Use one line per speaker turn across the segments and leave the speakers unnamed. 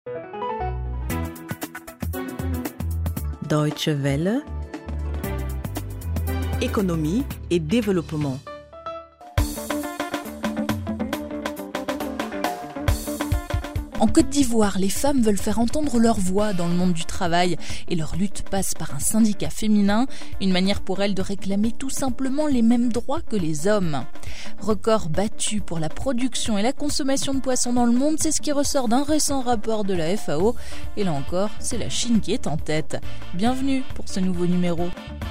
Deutsche Welle, économie et développement.
En Côte d'Ivoire, les femmes veulent faire entendre leur voix dans le monde du travail et leur lutte passe par un syndicat féminin, une manière pour elles de réclamer tout simplement les mêmes droits que les hommes. Record battu pour la production et la consommation de poissons dans le monde, c'est ce qui ressort d'un récent rapport de la FAO. Et là encore, c'est la Chine qui est en tête. Bienvenue pour ce nouveau numéro.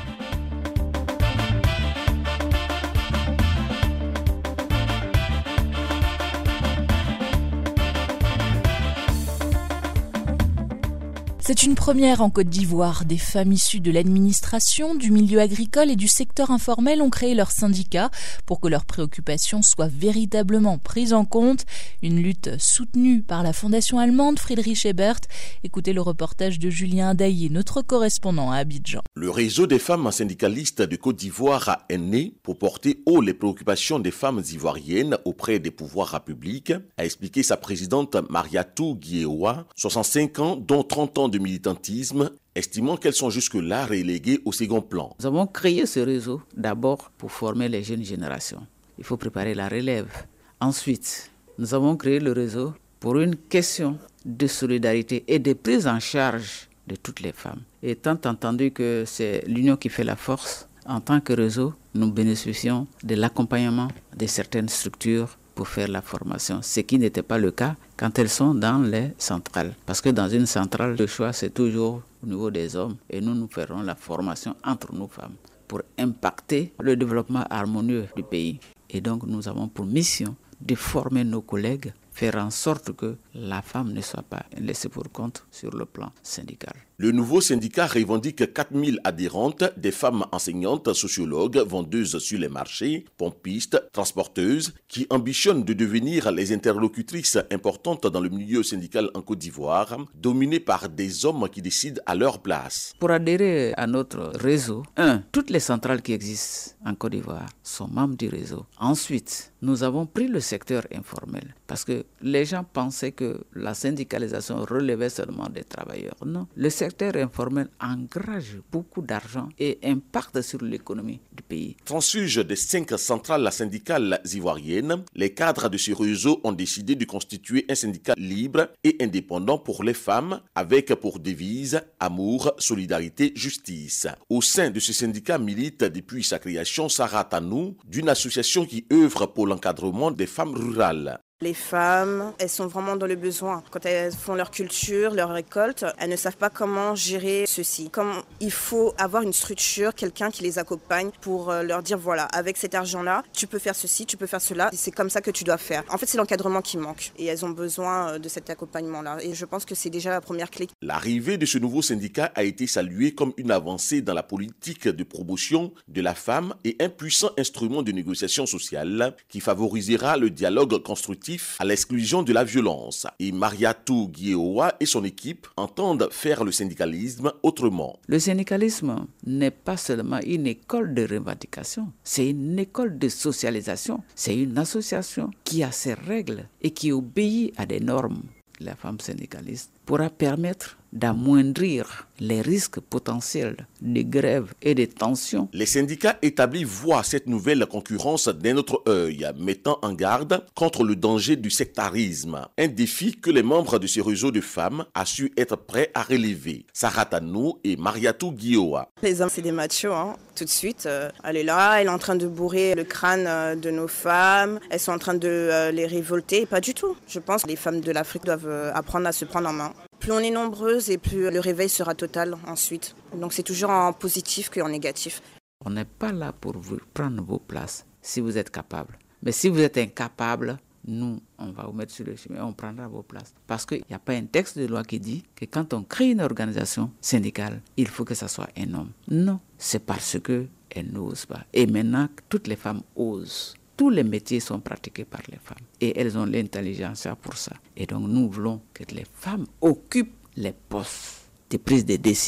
C'est une première en Côte d'Ivoire. Des femmes issues de l'administration, du milieu agricole et du secteur informel ont créé leur syndicat pour que leurs préoccupations soient véritablement prises en compte. Une lutte soutenue par la fondation allemande Friedrich Ebert. Écoutez le reportage de Julien Adaillé, notre correspondant à Abidjan.
Le réseau des femmes syndicalistes de Côte d'Ivoire est né pour porter haut les préoccupations des femmes ivoiriennes auprès des pouvoirs publics, a expliqué sa présidente Mariatou Guiéoua, 65 ans, dont 30 ans de militantisme, estimant qu'elles sont jusque-là reléguées au second plan.
Nous avons créé ce réseau d'abord pour former les jeunes générations. Il faut préparer la relève. Ensuite, nous avons créé le réseau pour une question de solidarité et de prise en charge de toutes les femmes. Étant entendu que c'est l'union qui fait la force, en tant que réseau, nous bénéficions de l'accompagnement de certaines structures pour faire la formation, ce qui n'était pas le cas quand elles sont dans les centrales. Parce que dans une centrale, le choix, c'est toujours au niveau des hommes et nous ferons la formation entre nous femmes pour impacter le développement harmonieux du pays. Et donc, nous avons pour mission de former nos collègues, faire en sorte que la femme ne soit pas laissée pour compte sur le plan syndical.
Le nouveau syndicat revendique 4000 adhérentes, des femmes enseignantes, sociologues, vendeuses sur les marchés, pompistes, transporteuses, qui ambitionnent de devenir les interlocutrices importantes dans le milieu syndical en Côte d'Ivoire, dominé par des hommes qui décident à leur place.
Pour adhérer à notre réseau, toutes les centrales qui existent en Côte d'Ivoire sont membres du réseau. Ensuite, nous avons pris le secteur informel parce que les gens pensaient que la syndicalisation relevait seulement des travailleurs. Non, le secteur informel engage beaucoup d'argent et impacte sur l'économie du pays.
Transfuge des 5 centrales syndicales ivoiriennes, les cadres de ce réseau ont décidé de constituer un syndicat libre et indépendant pour les femmes avec pour devise amour, solidarité, justice. Au sein de ce syndicat milite depuis sa création Sarah Tanou, d'une association qui œuvre pour l'encadrement des femmes rurales.
Les femmes, elles sont vraiment dans le besoin. Quand elles font leur culture, leur récolte, elles ne savent pas comment gérer ceci. Comme il faut avoir une structure, quelqu'un qui les accompagne pour leur dire voilà, avec cet argent-là, tu peux faire ceci, tu peux faire cela. C'est comme ça que tu dois faire. En fait, c'est l'encadrement qui manque et elles ont besoin de cet accompagnement-là. Et je pense que c'est déjà la première clé.
L'arrivée de ce nouveau syndicat a été saluée comme une avancée dans la politique de promotion de la femme et un puissant instrument de négociation sociale qui favorisera le dialogue constructif à l'exclusion de la violence. Et Mariatou Guiéoua et son équipe entendent faire le syndicalisme autrement.
Le syndicalisme n'est pas seulement une école de revendication, c'est une école de socialisation. C'est une association qui a ses règles et qui obéit à des normes. La femme syndicaliste pourra permettre d'amoindrir les risques potentiels de grève et de tensions.
Les syndicats établis voient cette nouvelle concurrence d'un autre œil, mettant en garde contre le danger du sectarisme. Un défi que les membres de ce réseau de femmes ont su être prêts à relever. Sarah Tanou et Mariatou Guiéoua.
Les hommes, c'est des machos, tout de suite. Elle est là, elle est en train de bourrer le crâne de nos femmes. Elles sont en train de les révolter. Pas du tout. Je pense que les femmes de l'Afrique doivent apprendre à se prendre en main. Plus on est nombreuses et plus le réveil sera total ensuite. Donc c'est toujours en positif qu'en négatif.
On n'est pas là pour vous prendre vos places si vous êtes capable. Mais si vous êtes incapable, nous, on va vous mettre sur le chemin, on prendra vos places. Parce qu'il n'y a pas un texte de loi qui dit que quand on crée une organisation syndicale, il faut que ça soit un homme. Non, c'est parce qu'elles n'osent pas. Et maintenant, toutes les femmes osent. Tous les métiers sont pratiqués par les femmes et elles ont l'intelligence pour ça. Et donc nous voulons que les femmes occupent les postes de prise de décision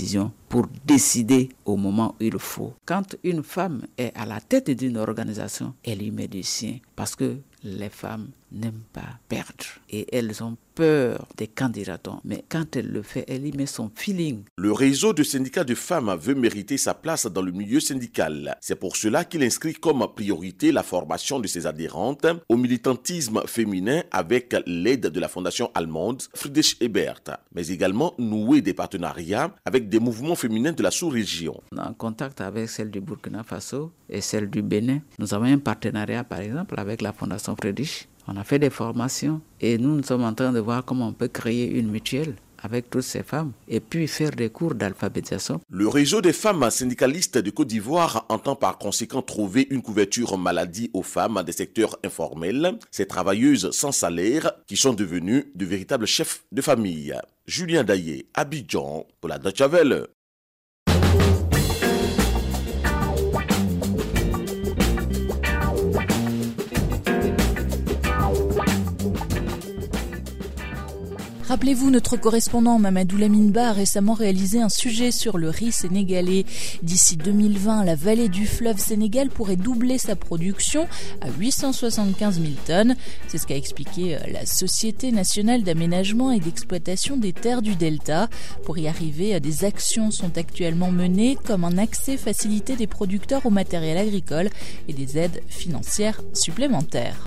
pour décider au moment où il faut. Quand une femme est à la tête d'une organisation, elle y met du sien parce que les femmes n'aiment pas perdre et elles ont peur des candidatons. Mais quand elle le fait, elle y met son feeling.
Le réseau de syndicats de femmes veut mériter sa place dans le milieu syndical. C'est pour cela qu'il inscrit comme priorité la formation de ses adhérentes au militantisme féminin avec l'aide de la fondation allemande Friedrich Ebert, mais également nouer des partenariats avec des mouvements féminins de la sous-région.
On est en contact avec celle du Burkina Faso et celle du Bénin. Nous avons un partenariat par exemple avec la fondation Friedrich. On a fait des formations et nous sommes en train de voir comment on peut créer une mutuelle avec toutes ces femmes et puis faire des cours d'alphabétisation.
Le réseau des femmes syndicalistes de Côte d'Ivoire entend par conséquent trouver une couverture maladie aux femmes des secteurs informels, ces travailleuses sans salaire qui sont devenues de véritables chefs de famille. Julien Daillé, Abidjan, pour la Deutsche Welle.
Rappelez-vous, notre correspondant Mamadou Laminba a récemment réalisé un sujet sur le riz sénégalais. D'ici 2020, la vallée du fleuve Sénégal pourrait doubler sa production à 875 000 tonnes. C'est ce qu'a expliqué la Société nationale d'aménagement et d'exploitation des terres du Delta. Pour y arriver, des actions sont actuellement menées, comme un accès facilité des producteurs au matériel agricole et des aides financières supplémentaires.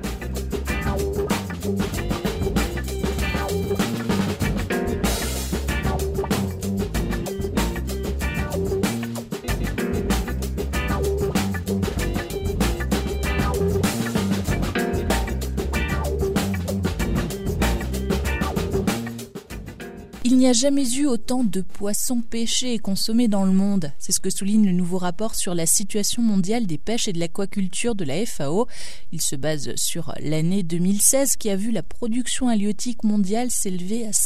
Il n'y a jamais eu autant de poissons pêchés et consommés dans le monde. C'est ce que souligne le nouveau rapport sur la situation mondiale des pêches et de l'aquaculture de la FAO. Il se base sur l'année 2016 qui a vu la production halieutique mondiale s'élever à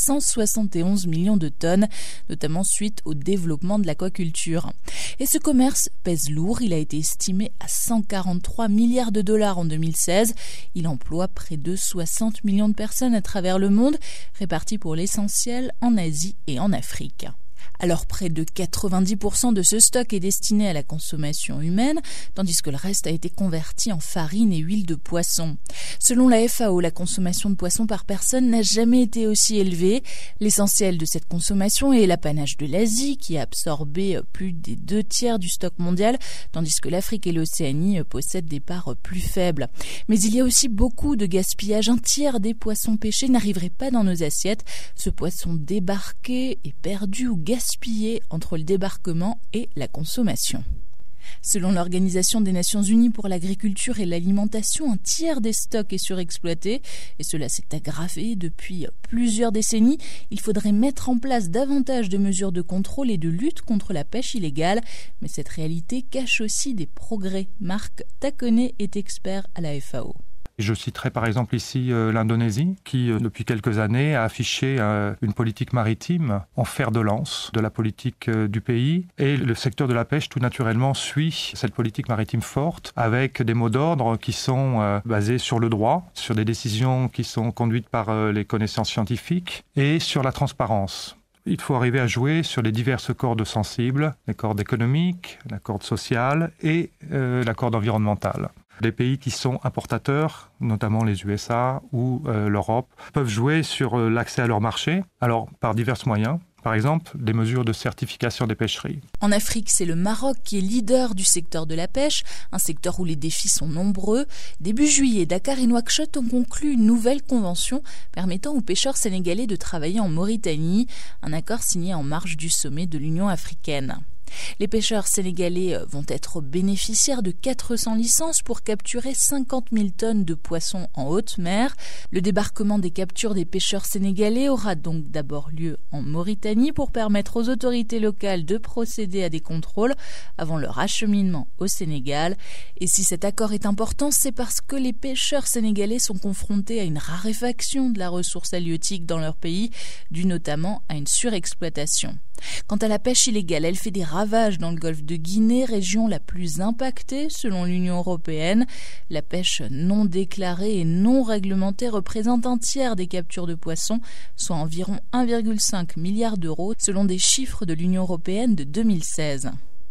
171 millions de tonnes, notamment suite au développement de l'aquaculture. Et ce commerce pèse lourd. Il a été estimé à 143 milliards de dollars en 2016. Il emploie près de 60 millions de personnes à travers le monde, réparties pour l'essentiel en Asie et en Afrique. Alors près de 90% de ce stock est destiné à la consommation humaine, tandis que le reste a été converti en farine et huile de poisson. Selon la FAO, la consommation de poisson par personne n'a jamais été aussi élevée. L'essentiel de cette consommation est l'apanage de l'Asie, qui a absorbé plus des 2/3 du stock mondial, tandis que l'Afrique et l'Océanie possèdent des parts plus faibles. Mais il y a aussi beaucoup de gaspillage. 1/3 des poissons pêchés n'arriveraient pas dans nos assiettes. Ce poisson débarqué est perdu ou gaspillé entre le débarquement et la consommation. Selon l'Organisation des Nations Unies pour l'agriculture et l'alimentation, 1/3 des stocks est surexploité et cela s'est aggravé depuis plusieurs décennies. Il faudrait mettre en place davantage de mesures de contrôle et de lutte contre la pêche illégale, mais cette réalité cache aussi des progrès. Marc Taconnet est expert à la FAO.
Je citerai par exemple ici l'Indonésie qui, depuis quelques années, a affiché une politique maritime en fer de lance de la politique du pays. Et le secteur de la pêche, tout naturellement, suit cette politique maritime forte avec des mots d'ordre qui sont basés sur le droit, sur des décisions qui sont conduites par les connaissances scientifiques et sur la transparence. Il faut arriver à jouer sur les diverses cordes sensibles, les cordes économiques, la corde sociale et la corde environnementale. Les pays qui sont importateurs, notamment les USA ou l'Europe, peuvent jouer sur l'accès à leur marché, alors par divers moyens. Par exemple, des mesures de certification des pêcheries.
En Afrique, c'est le Maroc qui est leader du secteur de la pêche, un secteur où les défis sont nombreux. Début juillet, Dakar et Nouakchott ont conclu une nouvelle convention permettant aux pêcheurs sénégalais de travailler en Mauritanie, un accord signé en marge du sommet de l'Union africaine. Les pêcheurs sénégalais vont être bénéficiaires de 400 licences pour capturer 50 000 tonnes de poissons en haute mer. Le débarquement des captures des pêcheurs sénégalais aura donc d'abord lieu en Mauritanie pour permettre aux autorités locales de procéder à des contrôles avant leur acheminement au Sénégal. Et si cet accord est important, c'est parce que les pêcheurs sénégalais sont confrontés à une raréfaction de la ressource halieutique dans leur pays, due notamment à une surexploitation. Quant à la pêche illégale, elle fait des ravages dans le golfe de Guinée, région la plus impactée selon l'Union européenne. La pêche non déclarée et non réglementée représente un tiers des captures de poissons, soit environ 1,5 milliard d'euros selon des chiffres de l'Union européenne de 2016.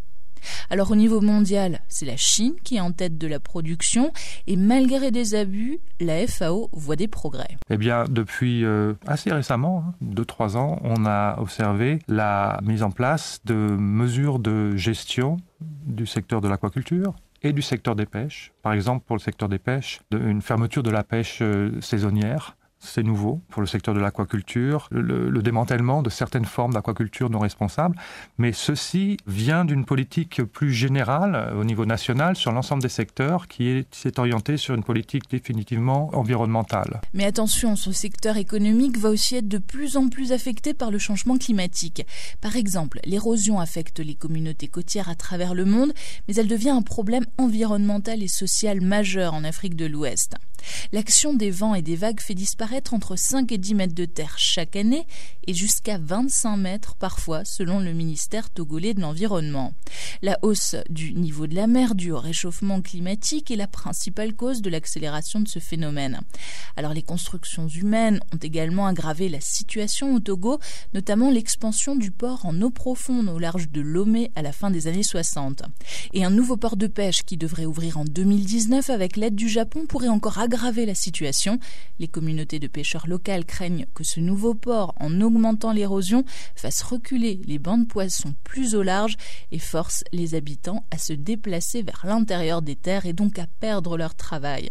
Alors au niveau mondial, c'est la Chine qui est en tête de la production et malgré des abus, la FAO voit des progrès.
Eh bien, depuis assez récemment, 2-3 ans, on a observé la mise en place de mesures de gestion du secteur de l'aquaculture et du secteur des pêches. Par exemple, pour le secteur des pêches, une fermeture de la pêche saisonnière. C'est nouveau pour le secteur de l'aquaculture, le démantèlement de certaines formes d'aquaculture non responsables, mais ceci vient d'une politique plus générale au niveau national sur l'ensemble des secteurs qui s'est orientée sur une politique définitivement environnementale.
Mais attention, ce secteur économique va aussi être de plus en plus affecté par le changement climatique. Par exemple, l'érosion affecte les communautés côtières à travers le monde, mais elle devient un problème environnemental et social majeur en Afrique de l'Ouest. L'action des vents et des vagues fait disparaître entre 5 et 10 mètres de terre chaque année et jusqu'à 25 mètres parfois selon le ministère togolais de l'Environnement. La hausse du niveau de la mer due au réchauffement climatique est la principale cause de l'accélération de ce phénomène. Alors les constructions humaines ont également aggravé la situation au Togo, notamment l'expansion du port en eau profonde au large de Lomé à la fin des années 60. Et un nouveau port de pêche qui devrait ouvrir en 2019 avec l'aide du Japon pourrait encore aggraver la situation. Les communautés de pêcheurs locales craignent que ce nouveau port, en augmentant l'érosion, fasse reculer les bancs de poissons plus au large et force les habitants à se déplacer vers l'intérieur des terres et donc à perdre leur travail.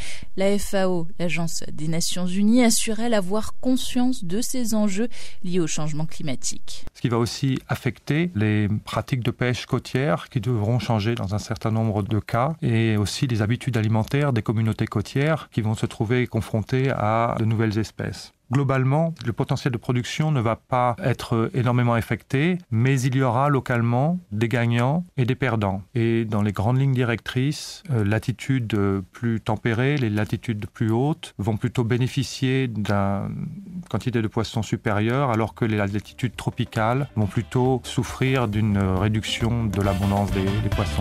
La FAO, l'Agence des Nations Unies, assurait avoir conscience de ces enjeux liés au changement climatique.
Ce qui va aussi affecter les pratiques de pêche côtière qui devront changer dans un certain nombre de cas et aussi les habitudes alimentaires des communautés côtières qui vont se trouver confrontées à de nouvelles espèces. Globalement, le potentiel de production ne va pas être énormément affecté, mais il y aura localement des gagnants et des perdants. Et dans les grandes lignes directrices, latitudes plus tempérées, les latitudes plus hautes vont plutôt bénéficier d'une quantité de poissons supérieure, alors que les latitudes tropicales vont plutôt souffrir d'une réduction de l'abondance des poissons.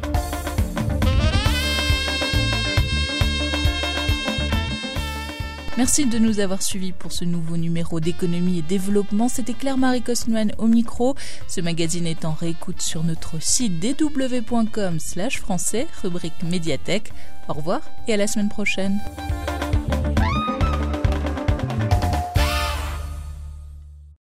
Merci de nous avoir suivis pour ce nouveau numéro d'économie et développement. C'était Claire-Marie Cosnoine au micro. Ce magazine est en réécoute sur notre site dw.com/français, rubrique médiathèque. Au revoir et à la semaine prochaine.